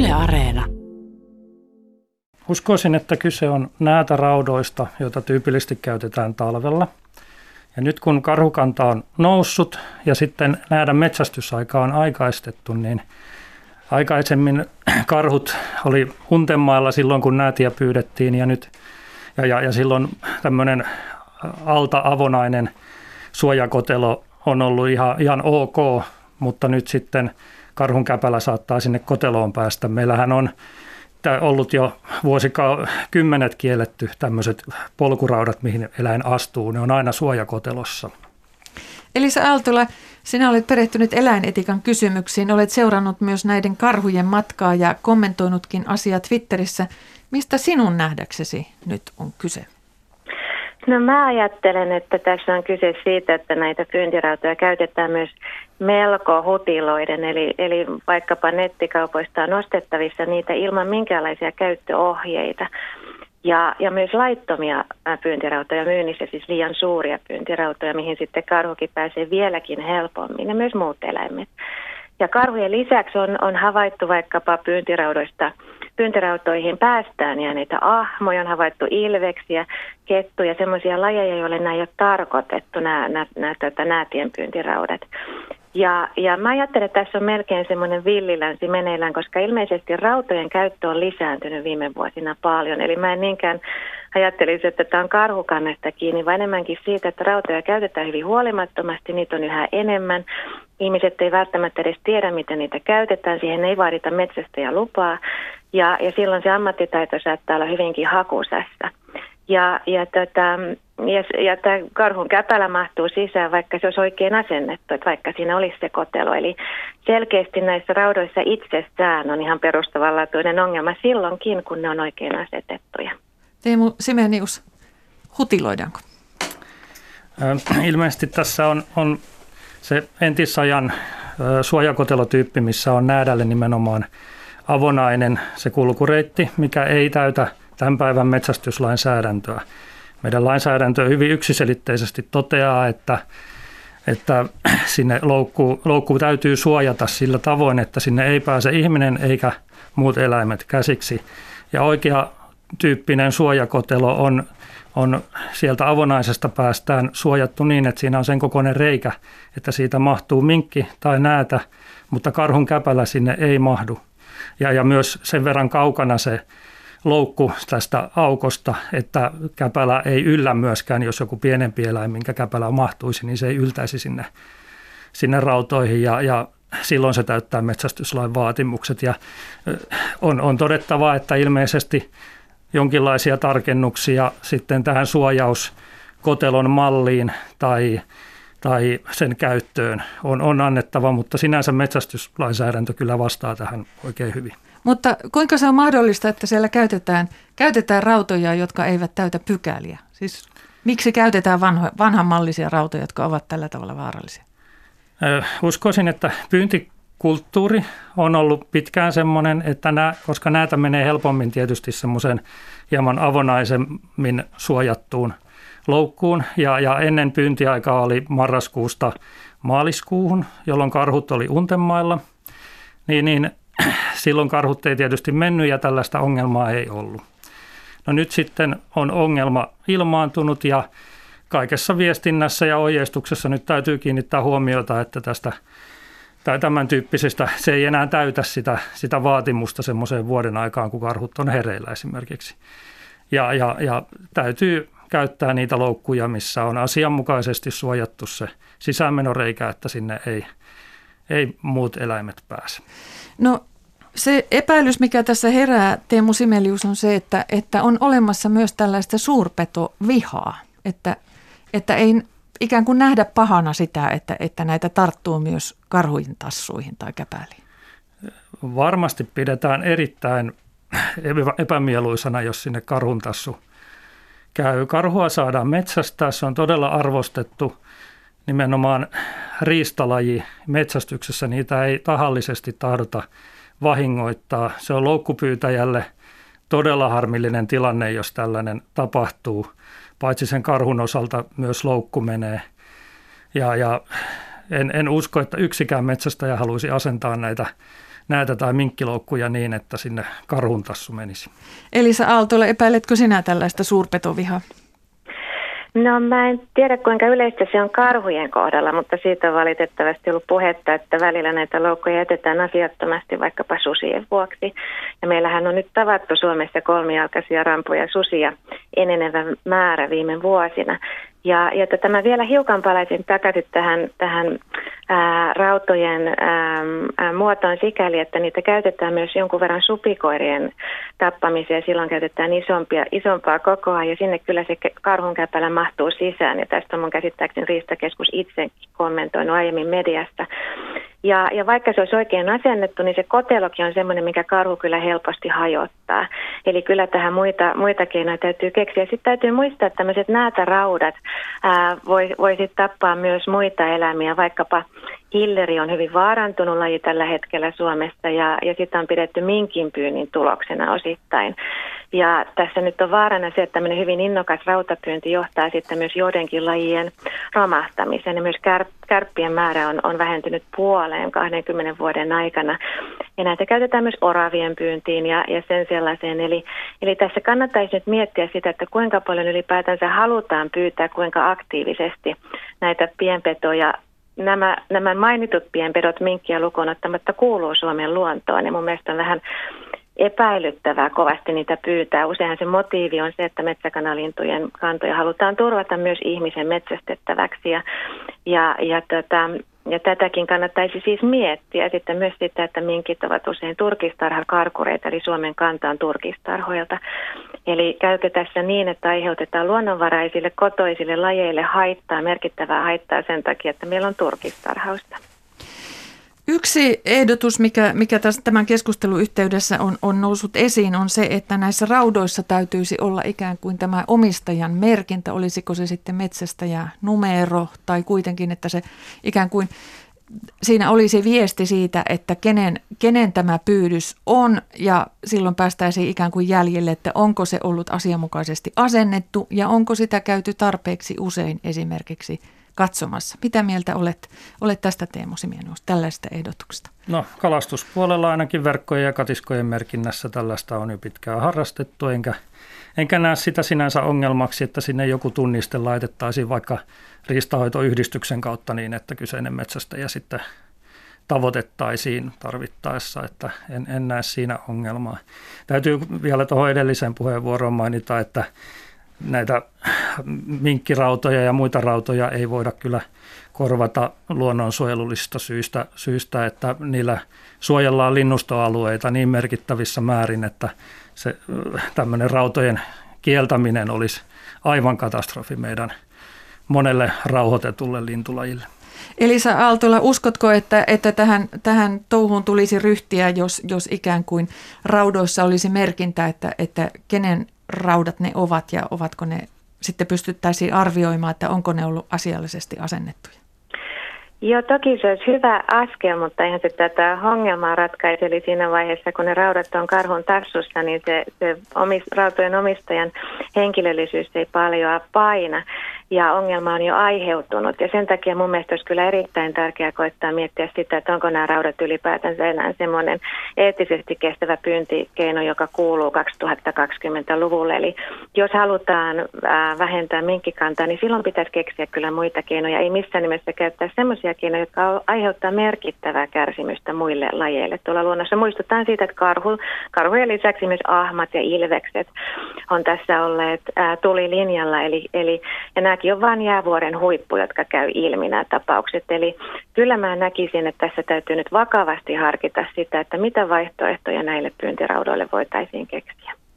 Yle Areena. Uskoisin, että kyse on näätäraudoista, joita tyypillisesti käytetään talvella. Ja nyt kun karhukanta on noussut ja sitten näädän metsästysaika on aikaistettu, niin aikaisemmin karhut oli Huntemaalla silloin, kun näätiä pyydettiin ja silloin tämmöinen alta-avonainen suojakotelo on ollut ihan ok, mutta nyt sitten karhun käpälä saattaa sinne koteloon päästä. Meillähän on ollut jo vuosikymmenet kielletty tämmöiset polkuraudat, mihin eläin astuu. Ne on aina suojakotelossa. Elisa Aaltola, sinä olet perehtynyt eläinetikan kysymyksiin. Olet seurannut myös näiden karhujen matkaa ja kommentoinutkin asiaa Twitterissä. Mistä sinun nähdäksesi nyt on kyse? No mä ajattelen, että tässä on kyse siitä, että näitä pyyntirautoja käytetään myös melko hutiloiden, eli vaikkapa nettikaupoista on ostettavissa niitä ilman minkäänlaisia käyttöohjeita. Ja myös laittomia pyyntirautoja myynnissä, siis liian suuria pyyntirautoja, mihin sitten karhukin pääsee vieläkin helpommin ja myös muut eläimet. Ja karhujen lisäksi on havaittu vaikkapa pyyntirautoihin päästään jääneitä ahmoja, on havaittu ilveksiä, kettuja, semmoisia lajeja, joille nämä ei ole tarkoitettu, nämä näätien pyyntiraudat. Ja mä ajattelen, että tässä on melkein semmoinen villilänsi meneillään, koska ilmeisesti rautojen käyttö on lisääntynyt viime vuosina paljon. Eli mä en niinkään ajattelisi, että tämä on karhukannesta kiinni, vaan enemmänkin siitä, että rautoja käytetään hyvin huolimattomasti, niitä on yhä enemmän. Ihmiset ei välttämättä edes tiedä, miten niitä käytetään, siihen ei vaadita metsästäjälupaa ja silloin se ammattitaito saattaa olla hyvinkin hakusessa. Ja tämä karhun käpälä mahtuu sisään, vaikka se olisi oikein asennettu, että vaikka siinä olisi se kotelo. Eli selkeästi näissä raudoissa itsessään on ihan perustavanlaatuinen ongelma silloinkin, kun ne on oikein asetettuja. Teemu Simenius, hutiloidaanko? Ilmeisesti tässä on se entisajan suojakotelotyyppi, missä on näädälle nimenomaan avonainen se kulkureitti, mikä ei täytä tämän päivän metsästyslainsäädäntöä. Meidän lainsäädäntö hyvin yksiselitteisesti toteaa, että sinne loukku täytyy suojata sillä tavoin, että sinne ei pääse ihminen eikä muut eläimet käsiksi. Ja oikea tyyppinen suojakotelo on sieltä avonaisesta päästään suojattu niin, että siinä on sen kokoinen reikä, että siitä mahtuu minkki tai näätä, mutta karhun käpälä sinne ei mahdu. Ja myös sen verran kaukana se loukku tästä aukosta, että käpälä ei yllä myöskään, jos joku pienempi eläin, minkä käpälä mahtuisi, niin se ei yltäisi sinne rautoihin ja silloin se täyttää metsästyslain vaatimukset. Ja on todettava, että ilmeisesti jonkinlaisia tarkennuksia sitten tähän suojauskotelon malliin tai sen käyttöön on annettava, mutta sinänsä metsästyslainsäädäntö kyllä vastaa tähän oikein hyvin. Mutta kuinka se on mahdollista, että siellä käytetään rautoja, jotka eivät täytä pykäliä? Siis miksi käytetään vanhanmallisia rautoja, jotka ovat tällä tavalla vaarallisia? Uskoisin, että pyyntikulttuuri on ollut pitkään semmoinen, että koska näitä menee helpommin tietysti semmoisen hieman avonaisemmin suojattuun loukkuun ja ennen pyyntiaikaa oli marraskuusta maaliskuuhun, jolloin karhut oli Untemailla, niin silloin karhut ei tietysti mennyt ja tällaista ongelmaa ei ollut. No nyt sitten on ongelma ilmaantunut ja kaikessa viestinnässä ja ohjeistuksessa nyt täytyy kiinnittää huomiota, että tämän tyyppisestä se ei enää täytä sitä vaatimusta semmoiseen vuoden aikaan, kun karhut on hereillä esimerkiksi. Ja täytyy käyttää niitä loukkuja, missä on asianmukaisesti suojattu se sisäänmenoreikä, että sinne ei muut eläimet pääse. No se epäilys, mikä tässä herää, Teemu Simelius, on se, että on olemassa myös tällaista suurpetovihaa, että ei ikään kuin nähdä pahana sitä, että näitä tarttuu myös karhujen tassuihin tai käpäliin. Varmasti pidetään erittäin epämieluisana, jos sinne karhun tassu käy. Karhua saadaan metsästää, se on todella arvostettu nimenomaan riistalaji metsästyksessä. Niitä ei tahallisesti tahdota vahingoittaa. Se on loukkupyytäjälle todella harmillinen tilanne, jos tällainen tapahtuu. Paitsi sen karhun osalta myös loukku menee. Ja en usko, että yksikään metsästäjä haluaisi asentaa näätä tai minkkiloukkuja niin, että sinne karhun tassu menisi. Elisa Aaltola, epäiletkö sinä tällaista suurpetovihaa? No mä en tiedä kuinka yleistä se on karhujen kohdalla, mutta siitä on valitettavasti ollut puhetta, että välillä näitä loukkoja jätetään asiattomasti vaikkapa susien vuoksi. Ja meillähän on nyt tavattu Suomessa kolmijalkaisia rampuja susia enenevä määrä viime vuosina. Ja mä vielä hiukan palaisin takaisin tähän rautojen muotoon sikäli, että niitä käytetään myös jonkun verran supikoirien tappamiseen. Silloin käytetään isompaa kokoa ja sinne kyllä se karhunkäpälä mahtuu sisään. Ja tästä on mun käsittääkseni Riistakeskus itse kommentoinut aiemmin mediasta. Ja vaikka se olisi oikein asennettu, niin se kotelokin on semmoinen, mikä karhu kyllä helposti hajottaa. Eli kyllä tähän muita keinoja täytyy keksiä. Sitten täytyy muistaa, että tämmöiset näätäraudat voi sitten tappaa myös muita eläimiä. Vaikkapa hilleri on hyvin vaarantunut laji tällä hetkellä Suomessa ja sitä on pidetty minkinpyynnin tuloksena osittain. Ja tässä nyt on vaarana se, että tämmöinen hyvin innokas rautapyynti johtaa sitten myös joidenkin lajien romahtamiseen. Ja myös kärppien määrä on vähentynyt puoleen 20 vuoden aikana. Ja näitä käytetään myös oravien pyyntiin ja sen sellaiseen. Eli tässä kannattaisi nyt miettiä sitä, että kuinka paljon ylipäätänsä halutaan pyytää, kuinka aktiivisesti näitä pienpetoja. Nämä mainitut pienpedot minkkiä lukuun ottamatta kuuluu Suomen luontoon ja mun mielestä on vähän epäilyttävää kovasti niitä pyytää. Useinhan se motiivi on se, että metsäkanalintujen kantoja halutaan turvata myös ihmisen metsästettäväksi ja tätäkin kannattaisi siis miettiä. Sitten myös sitä, että minkit ovat usein turkistarhakarkureita, eli Suomen kanta on turkistarhoilta. Eli käykö tässä niin, että aiheutetaan luonnonvaraisille kotoisille lajeille merkittävää haittaa sen takia, että meillä on turkistarhausta? Yksi ehdotus, mikä tämän keskustelun yhteydessä on noussut esiin, on se, että näissä raudoissa täytyisi olla ikään kuin tämä omistajan merkintä, olisiko se sitten metsästäjänumero tai kuitenkin, että se ikään kuin siinä olisi viesti siitä, että kenen tämä pyydys on ja silloin päästäisiin ikään kuin jäljelle, että onko se ollut asianmukaisesti asennettu ja onko sitä käyty tarpeeksi usein esimerkiksi katsomassa. Mitä mieltä olet tästä, Teemu Simienius, tällaista ehdotuksesta? No kalastuspuolella ainakin verkkojen ja katiskojen merkinnässä tällaista on jo pitkään harrastettu, enkä näe sitä sinänsä ongelmaksi, että sinne joku tunniste laitettaisiin vaikka riistanhoitoyhdistyksen kautta niin, että kyseinen metsästäjä sitten tavoitettaisiin tarvittaessa, että en näe siinä ongelmaa. Täytyy vielä tuohon edelliseen puheenvuoroon mainita, että näitä minkkirautoja ja muita rautoja ei voida kyllä korvata luonnonsuojelullisista syistä, että niillä suojellaan linnustoalueita niin merkittävissä määrin, että se tämmöinen rautojen kieltäminen olisi aivan katastrofi meidän monelle rauhoitetulle lintulajille. Elisa Aaltola, uskotko, että tähän touhuun tulisi ryhtiä, jos ikään kuin raudoissa olisi merkintä, että kenen raudat ne ovat ja ovatko ne, sitten pystyttäisiin arvioimaan, että onko ne ollut asiallisesti asennettuja? Joo, toki se olisi hyvä askel, mutta eihän se tätä ongelmaa ratkaise. Eli siinä vaiheessa, kun ne raudat on karhun tassussa, niin se rautojen omistajan henkilöllisyys ei paljon paina. Ja ongelma on jo aiheutunut. Ja sen takia mun mielestä olisi kyllä erittäin tärkeää koittaa miettiä sitä, että onko nämä raudat ylipäätänsä enää semmoinen eettisesti kestävä pyyntikeino, joka kuuluu 2020-luvulle. Eli jos halutaan vähentää minkkikantaa, niin silloin pitäisi keksiä kyllä muita keinoja. Ei missään nimessä käyttää semmoisia keinoja, jotka aiheuttaa merkittävää kärsimystä muille lajeille. Tuolla luonnossa muistutaan siitä, että karhujen lisäksi myös ahmat ja ilvekset on tässä olleet tulilinjalla. Ja nämäkin on vain jäävuoren huippu, jotka käy ilmi nämä tapaukset. Eli kyllä mä näkisin, että tässä täytyy nyt vakavasti harkita sitä, että mitä vaihtoehtoja näille pyyntiraudoille voitaisiin keksiä.